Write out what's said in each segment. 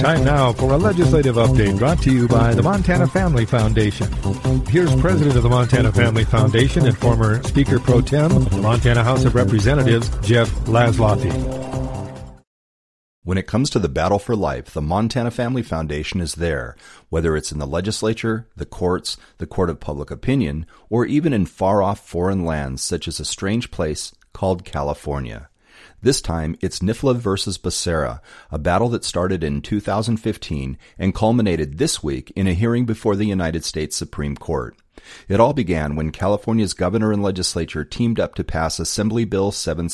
Time now for a legislative update brought to you by the Montana Family Foundation. Here's President of the Montana Family Foundation and former Speaker Pro Tem of the Montana House of Representatives, Jeff Laszloffy. When it comes to the battle for life, the Montana Family Foundation is there, whether it's in the legislature, the courts, the court of public opinion, or even in far-off foreign lands such as a strange place called California. This time, it's NIFLA versus Becerra, a battle that started in 2015 and culminated this week in a hearing before the United States Supreme Court. It all began when California's governor and legislature teamed up to pass Assembly Bill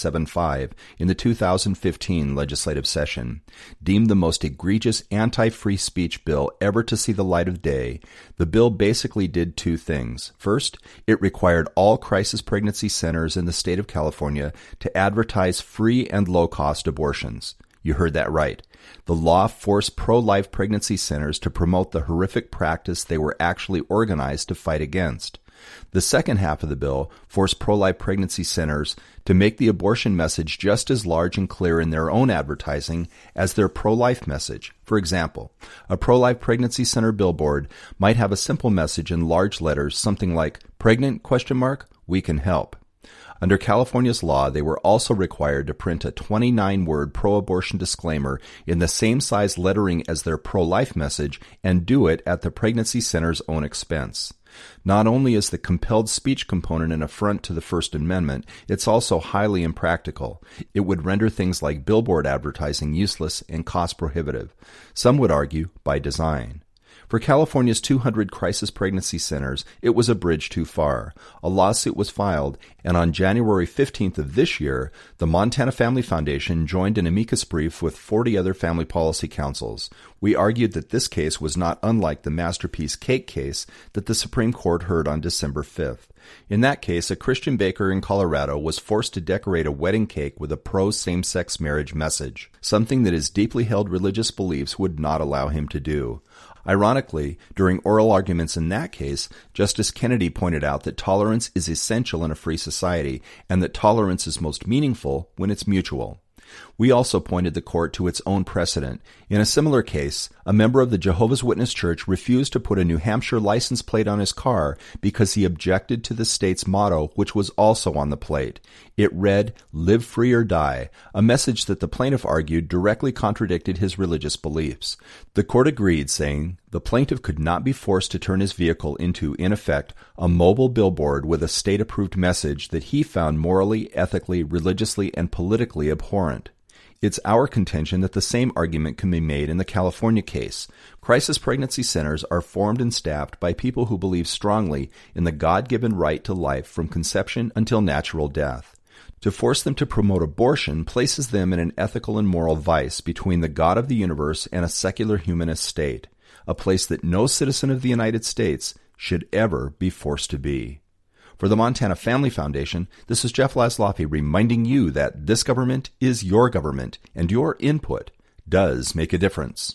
775 in the 2015 legislative session. Deemed the most egregious anti-free speech bill ever to see the light of day, the bill basically did two things. First, it required all crisis pregnancy centers in the state of California to advertise free and low-cost abortions. You heard that right. The law forced pro-life pregnancy centers to promote the horrific practice they were actually organized to fight against. The second half of the bill forced pro-life pregnancy centers to make the abortion message just as large and clear in their own advertising as their pro-life message. For example, a pro-life pregnancy center billboard might have a simple message in large letters, something like, "Pregnant? We can help." Under California's law, they were also required to print a 29-word pro-abortion disclaimer in the same size lettering as their pro-life message and do it at the pregnancy center's own expense. Not only is the compelled speech component an affront to the First Amendment, it's also highly impractical. It would render things like billboard advertising useless and cost prohibitive. Some would argue by design. For California's 200 crisis pregnancy centers, it was a bridge too far. A lawsuit was filed, and on January 15th of this year, the Montana Family Foundation joined an amicus brief with 40 other family policy councils. We argued that this case was not unlike the Masterpiece Cake case that the Supreme Court heard on December 5th. In that case, a Christian baker in Colorado was forced to decorate a wedding cake with a pro-same-sex marriage message, something that his deeply held religious beliefs would not allow him to do. Ironically, during oral arguments in that case, Justice Kennedy pointed out that tolerance is essential in a free society and that tolerance is most meaningful when it's mutual. We also pointed the court to its own precedent. In a similar case, a member of the Jehovah's Witness Church refused to put a New Hampshire license plate on his car because he objected to the state's motto, which was also on the plate. It read, "Live free or die," a message that the plaintiff argued directly contradicted his religious beliefs. The court agreed, saying the plaintiff could not be forced to turn his vehicle into, in effect, a mobile billboard with a state-approved message that he found morally, ethically, religiously, and politically abhorrent. It's our contention that the same argument can be made in the California case. Crisis pregnancy centers are formed and staffed by people who believe strongly in the God-given right to life from conception until natural death. To force them to promote abortion places them in an ethical and moral vice between the God of the universe and a secular humanist state, a place that no citizen of the United States should ever be forced to be. For the Montana Family Foundation, this is Jeff Laszloffy reminding you that this government is your government, and your input does make a difference.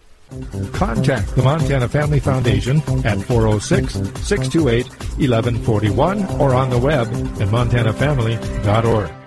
Contact the Montana Family Foundation at 406-628-1141 or on the web at montanafamily.org.